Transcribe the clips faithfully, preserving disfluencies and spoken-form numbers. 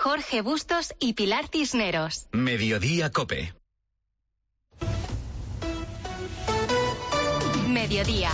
Jorge Bustos y Pilar Cisneros. Mediodía Cope. Mediodía.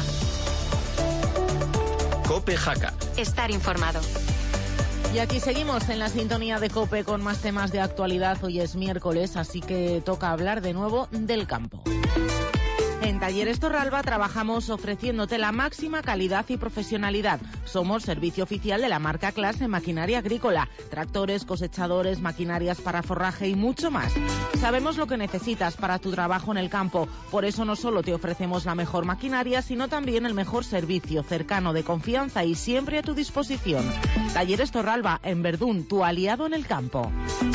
Cope Jaca. Estar informado. Y aquí seguimos en la sintonía de COPE con más temas de actualidad. Hoy es miércoles, así que toca hablar de nuevo del campo. En Talleres Torralba trabajamos ofreciéndote la máxima calidad y profesionalidad. Somos servicio oficial de la marca Class en maquinaria agrícola, tractores, cosechadores, maquinarias para forraje y mucho más. Sabemos lo que necesitas para tu trabajo en el campo, por eso no solo te ofrecemos la mejor maquinaria, sino también el mejor servicio, cercano, de confianza y siempre a tu disposición. Talleres Torralba, en Verdún, tu aliado en el campo.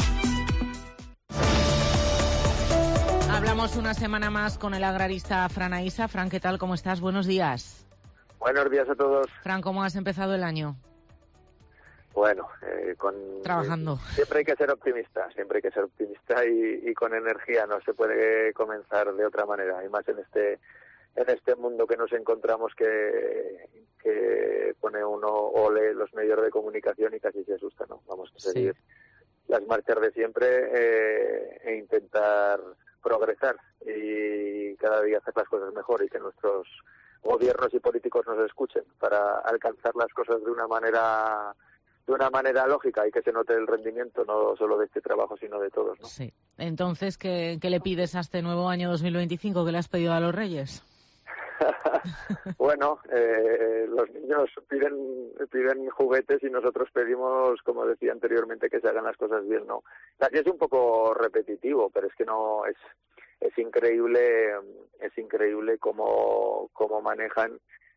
Hablamos una semana más con el agrarista Fran Aisa. Fran, ¿qué tal? ¿Cómo estás? Buenos días. Buenos días a todos. Fran, ¿cómo has empezado el año? Bueno, eh, con... Trabajando. Eh, siempre hay que ser optimista, siempre hay que ser optimista y, y con energía, no se puede comenzar de otra manera, y más en este en este mundo que nos encontramos que, que pone uno o lee los medios de comunicación y casi se asusta, ¿no? Vamos a seguir sí. las marchas de siempre eh, e intentar progresar y cada día hacer las cosas mejor y que nuestros gobiernos y políticos nos escuchen para alcanzar las cosas de una manera de una manera lógica y que se note el rendimiento no solo de este trabajo sino de todos, ¿no? Sí. Entonces, ¿qué, qué le pides a este nuevo año dos mil veinticinco? ¿Qué le has pedido a los Reyes? Bueno, eh, los niños piden piden juguetes y nosotros pedimos, como decía anteriormente, que se hagan las cosas bien, ¿no? Aquí es un poco repetitivo, pero es que no es es increíble es increíble cómo cómo manejan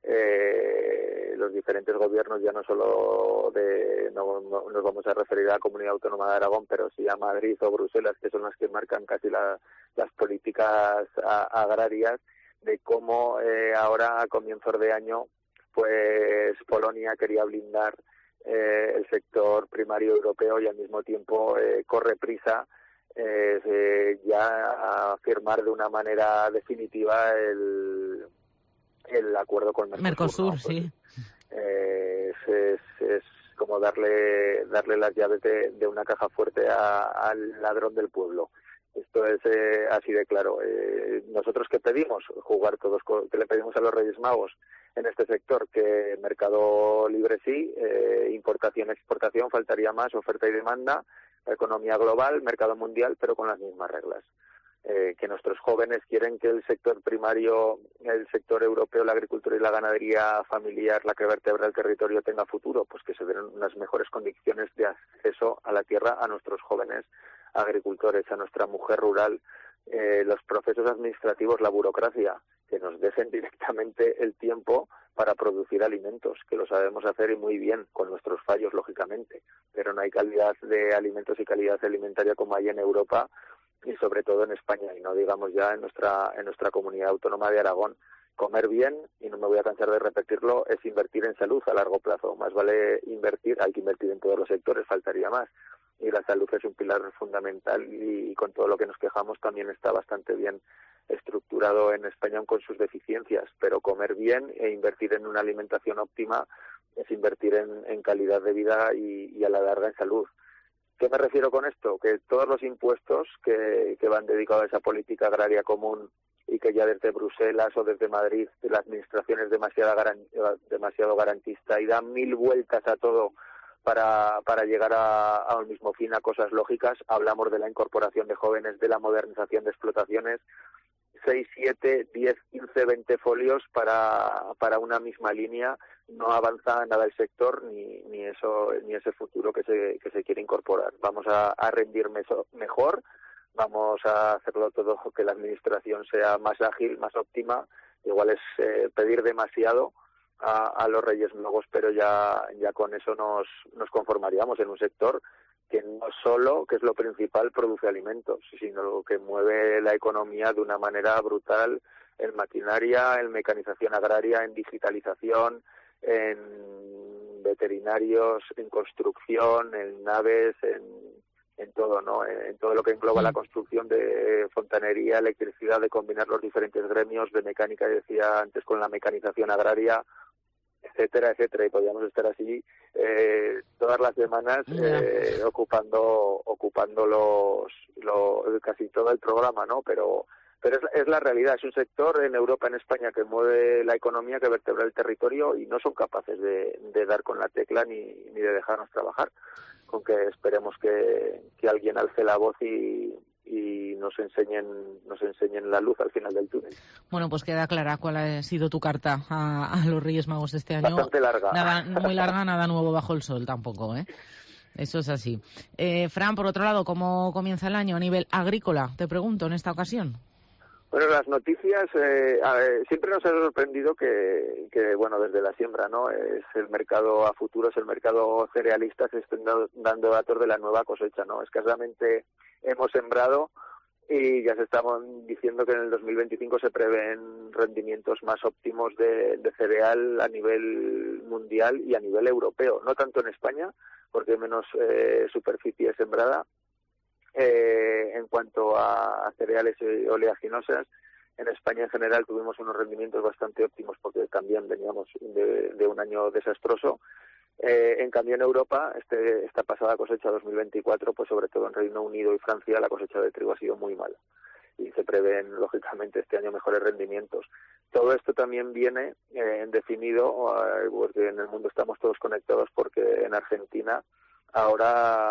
eh, los diferentes gobiernos, ya no solo de no, no nos vamos a referir a la Comunidad Autónoma de Aragón, pero sí a Madrid o Bruselas, que son las que marcan casi la, las políticas a, agrarias, de cómo eh, ahora a comienzos de año pues Polonia quería blindar eh, el sector primario europeo y al mismo tiempo eh, corre prisa eh, eh, ya a firmar de una manera definitiva el, el acuerdo con Mercosur. Mercosur, ¿no? Pues, sí. Eh, es, es, es como darle darle las llaves de, de una caja fuerte a, al ladrón del pueblo. Esto es eh, así de claro. Eh, nosotros ¿qué pedimos? Jugar todos, ¿qué le pedimos a los Reyes Magos en este sector? Que mercado libre sí, eh, importación, exportación, faltaría más, oferta y demanda, economía global, mercado mundial, pero con las mismas reglas. Eh, que nuestros jóvenes quieren que el sector primario, el sector europeo, la agricultura y la ganadería familiar, la que vertebra el territorio, tenga futuro, pues que se den unas mejores condiciones de acceso a la tierra a nuestros jóvenes agricultores, a nuestra mujer rural, eh, los procesos administrativos, la burocracia, que nos dejen directamente el tiempo para producir alimentos, que lo sabemos hacer y muy bien, con nuestros fallos, lógicamente, pero no hay calidad de alimentos y calidad alimentaria como hay en Europa y sobre todo en España, y no digamos ya en nuestra en nuestra comunidad autónoma de Aragón. Comer bien, y no me voy a cansar de repetirlo, es invertir en salud a largo plazo. Más vale invertir, hay que invertir en todos los sectores, faltaría más. Y la salud es un pilar fundamental y, y con todo lo que nos quejamos también está bastante bien estructurado en España con sus deficiencias, pero comer bien e invertir en una alimentación óptima es invertir en, en calidad de vida y, y a la larga en salud. ¿Qué me refiero con esto? Que todos los impuestos que, que van dedicados a esa política agraria común y que ya desde Bruselas o desde Madrid la administración es demasiado, garan, demasiado garantista y da mil vueltas a todo para, para llegar a, a un mismo fin, a cosas lógicas. Hablamos de la incorporación de jóvenes, de la modernización de explotaciones, seis, siete, diez, quince, veinte folios para, para una misma línea. No avanza nada el sector ni, ni eso ni ese futuro que se, que se quiere incorporar. Vamos a, a rendir meso, mejor, vamos a hacerlo todo que la administración sea más ágil, más óptima. Igual es eh, pedir demasiado a, a los Reyes Magos, pero ya, ya con eso nos, nos conformaríamos en un sector que no solo, que es lo principal, produce alimentos, sino que mueve la economía de una manera brutal en maquinaria, en mecanización agraria, en digitalización, en veterinarios, en construcción, en naves, en, en todo, ¿no? En, en todo lo que engloba la construcción de fontanería, electricidad, de combinar los diferentes gremios de mecánica, decía antes, con la mecanización agraria, etcétera, etcétera, y podríamos estar así eh, todas las semanas eh, ocupando ocupando los, los casi todo el programa, ¿no? Pero pero es, es la realidad, es un sector en Europa, en España, que mueve la economía, que vertebra el territorio, y no son capaces de, de dar con la tecla ni, ni de dejarnos trabajar, con que esperemos que, que alguien alce la voz y y nos enseñen nos enseñen la luz al final del túnel. Bueno, pues queda clara cuál ha sido tu carta a, a los Reyes Magos de este año. Bastante larga. Nada, muy larga, nada nuevo bajo el sol tampoco, ¿eh? Eso es así. Eh, Fran, por otro lado, ¿cómo comienza el año a nivel agrícola? Te pregunto en esta ocasión. Bueno, las noticias eh, ver, siempre nos ha sorprendido que, que, bueno, desde la siembra, ¿no? Es el mercado a futuro, es el mercado cerealista que estén dando datos de la nueva cosecha, ¿no? Escasamente hemos sembrado y ya se estaban diciendo que en el dos mil veinticinco se prevén rendimientos más óptimos de, de cereal a nivel mundial y a nivel europeo, no tanto en España, porque hay menos eh, superficie sembrada. Eh, en cuanto a cereales y oleaginosas, en España en general tuvimos unos rendimientos bastante óptimos porque también veníamos de, de un año desastroso. Eh, en cambio en Europa, este, esta pasada cosecha dos mil veinticuatro, pues sobre todo en Reino Unido y Francia, la cosecha de trigo ha sido muy mala y se prevén lógicamente este año mejores rendimientos. Todo esto también viene eh, definido, eh, porque en el mundo estamos todos conectados, porque en Argentina ahora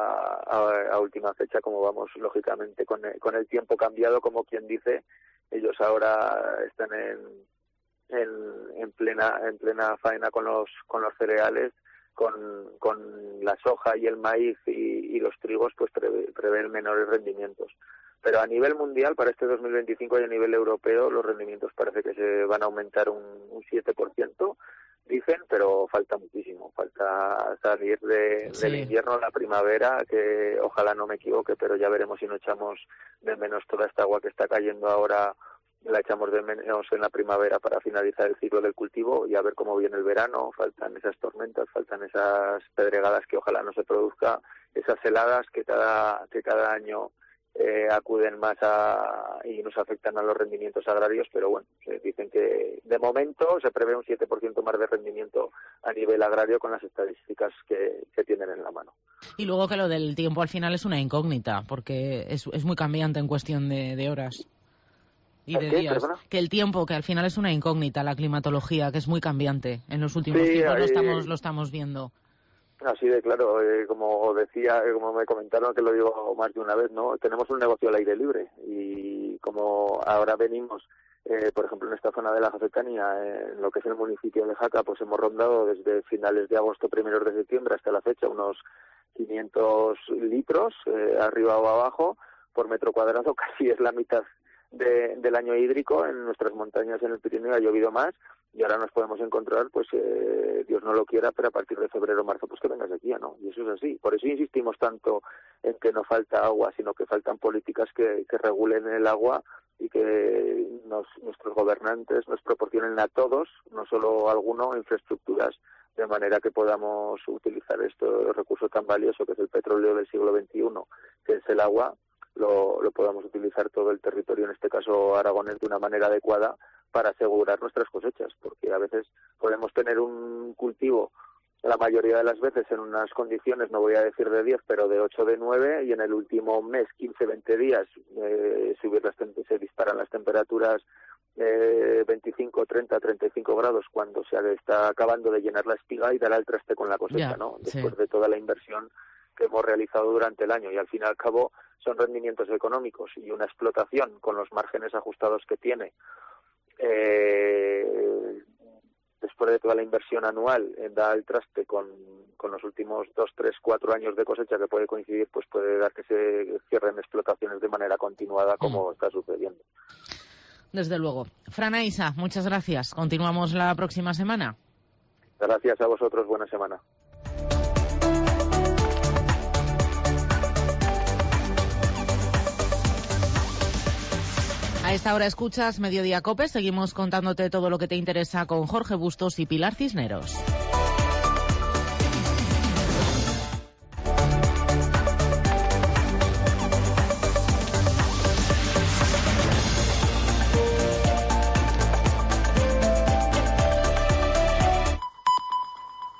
a, a última fecha, como vamos lógicamente con el, con el tiempo cambiado, como quien dice, ellos ahora están en, en, en plena en plena faena con los con los cereales, con, con la soja y el maíz y, y los trigos, pues prevé, prevén menores rendimientos. Pero a nivel mundial, para este dos mil veinticinco y a nivel europeo, los rendimientos parece que se van a aumentar un, un siete por ciento, dicen, pero falta muchísimo. Falta salir de, sí. del invierno a la primavera, que ojalá no me equivoque, pero ya veremos si no echamos de menos toda esta agua que está cayendo ahora, la echamos de menos en la primavera para finalizar el ciclo del cultivo y a ver cómo viene el verano. Faltan esas tormentas, faltan esas pedregadas que ojalá no se produzca, esas heladas que cada, que cada año Eh, acuden más a, y nos afectan a los rendimientos agrarios, pero bueno, se dicen que de momento se prevé un siete por ciento más de rendimiento a nivel agrario con las estadísticas que, que tienen en la mano. Y luego que lo del tiempo al final es una incógnita, porque es, es muy cambiante en cuestión de, de horas y de ¿Qué? días. ¿Perdona? Que el tiempo, que al final es una incógnita, la climatología, que es muy cambiante. En los últimos sí, tiempos eh, lo estamos, lo estamos viendo. Así de claro, eh, como decía, eh, como me comentaron, que lo digo más de una vez, ¿no? Tenemos un negocio al aire libre y como ahora venimos, eh, por ejemplo, en esta zona de la Jafetanía, eh, en lo que es el municipio de Jaca, pues hemos rondado desde finales de agosto, primeros de septiembre hasta la fecha unos quinientos litros, eh, arriba o abajo, por metro cuadrado, casi es la mitad de, del año hídrico. En nuestras montañas en el Pirineo ha llovido más. Y ahora nos podemos encontrar, pues eh, Dios no lo quiera, pero a partir de febrero o marzo, pues que venga sequía, ¿no? Y eso es así. Por eso insistimos tanto en que no falta agua, sino que faltan políticas que, que regulen el agua y que nos, nuestros gobernantes nos proporcionen a todos, no solo a alguno, infraestructuras, de manera que podamos utilizar este recurso tan valioso que es el petróleo del siglo veintiuno, que es el agua, lo, lo podamos utilizar todo el territorio, en este caso aragonés, de una manera adecuada, para asegurar nuestras cosechas, porque a veces podemos tener un cultivo, la mayoría de las veces en unas condiciones, no voy a decir de diez, pero de ocho, de nueve, y en el último mes, quince, veinte días, eh, subir las se disparan las temperaturas eh, veinticinco, treinta, treinta y cinco grados cuando se está acabando de llenar la espiga y dará el traste con la cosecha, yeah, ¿no? Después sí. de toda la inversión que hemos realizado durante el año, y al fin y al cabo son rendimientos económicos y una explotación con los márgenes ajustados que tiene. Eh, después de toda la inversión anual, eh, da el traste con, con los últimos dos, tres, cuatro años de cosecha que puede coincidir, pues puede dar que se cierren explotaciones de manera continuada, como mm. está sucediendo. Desde luego. Fran Aisa, muchas gracias. Continuamos la próxima semana. Gracias a vosotros, buena semana. A esta hora escuchas Mediodía COPE. Seguimos contándote todo lo que te interesa con Jorge Bustos y Pilar Cisneros.